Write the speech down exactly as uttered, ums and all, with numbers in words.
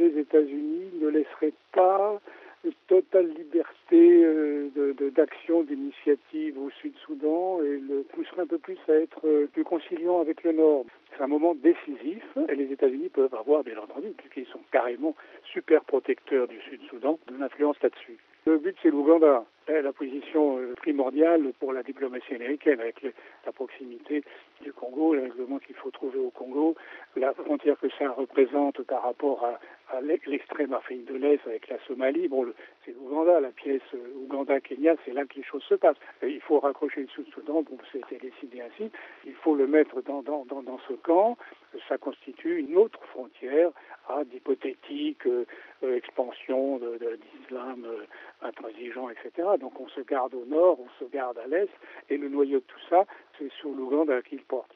les États-Unis ne laisseraient pas une totale liberté euh, de, de, d'action, d'initiative au Sud-Soudan et le pousserait un peu plus à être euh, plus conciliant avec le Nord. C'est un moment décisif et les États-Unis peuvent avoir, bien entendu, puisqu'ils sont carrément super protecteurs du Sud-Soudan, de l'influence là-dessus. Le but, c'est l'Ouganda. La position primordiale pour la diplomatie américaine, avec le, la proximité du Congo, le règlement qu'il faut trouver au Congo, la frontière que ça représente par rapport à, à l'extrême Afrique de l'Est avec la Somalie. Bon, le, c'est l'Ouganda, la pièce Ouganda-Kenya, c'est là que les choses se passent. Il faut raccrocher le Sud-Soudan, bon, c'était décidé ainsi. Il faut le mettre dans, dans, dans, dans ce camp. Ça constitue une autre frontière à d'hypothétiques euh, euh, expansions de, de l'islam euh, intransigeant, et cetera. Donc on se garde au nord, on se garde à l'est, et le noyau de tout ça, c'est sur l'Ouganda qu'il porte.